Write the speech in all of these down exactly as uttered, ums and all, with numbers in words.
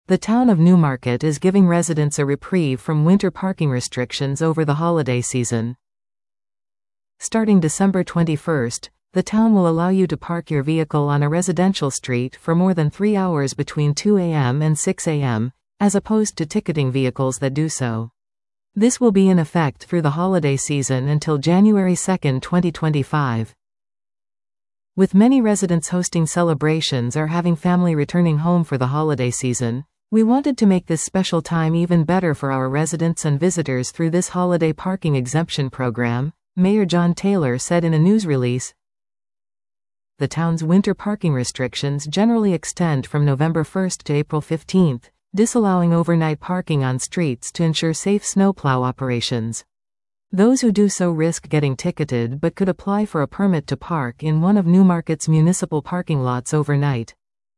The town of Newmarket is giving residents a reprieve from winter parking restrictions over the holiday season. Starting December twenty-first, the town will allow you to park your vehicle on a residential street for more than three hours between two a m and six a m, as opposed to ticketing vehicles that do so. This will be in effect through the holiday season until January second, twenty twenty-five. With many residents hosting celebrations or having family returning home for the holiday season, we wanted to make this special time even better for our residents and visitors through this holiday parking exemption program, Mayor John Taylor said in a news release. The town's winter parking restrictions generally extend from November first to April fifteenth, disallowing overnight parking on streets to ensure safe snowplow operations. Those who do so risk getting ticketed but could apply for a permit to park in one of Newmarket's municipal parking lots overnight.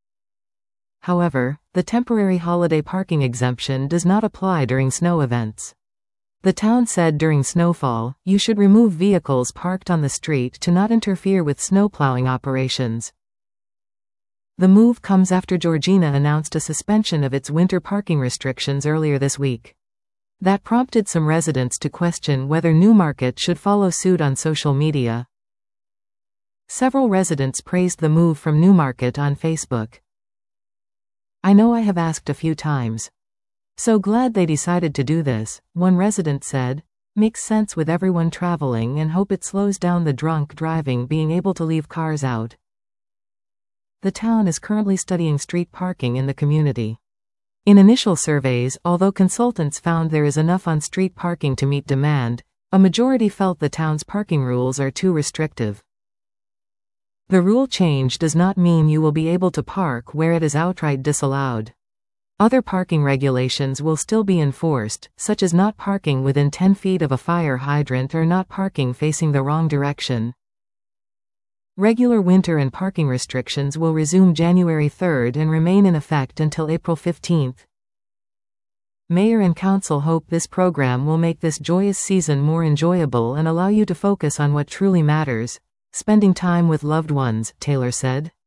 However, the temporary holiday parking exemption does not apply during snow events. The town said during snowfall, you should remove vehicles parked on the street to not interfere with snowplowing operations. The move comes after Georgina announced a suspension of its winter parking restrictions earlier this week. That prompted some residents to question whether Newmarket should follow suit on social media. Several residents praised the move from Newmarket on Facebook. "I know I have asked a few times. So glad they decided to do this," one resident said. "Makes sense with everyone traveling and hope it slows down the drunk driving being able to leave cars out." The town is currently studying street parking in the community. In initial surveys, although consultants found there is enough on-street parking to meet demand, a majority felt the town's parking rules are too restrictive. The rule change does not mean you will be able to park where it is outright disallowed. Other parking regulations will still be enforced, such as not parking within ten feet of a fire hydrant or not parking facing the wrong direction. Regular winter and parking restrictions will resume January third and remain in effect until April fifteenth. Mayor and council hope this program will make this joyous season more enjoyable and allow you to focus on what truly matters, spending time with loved ones, Taylor said.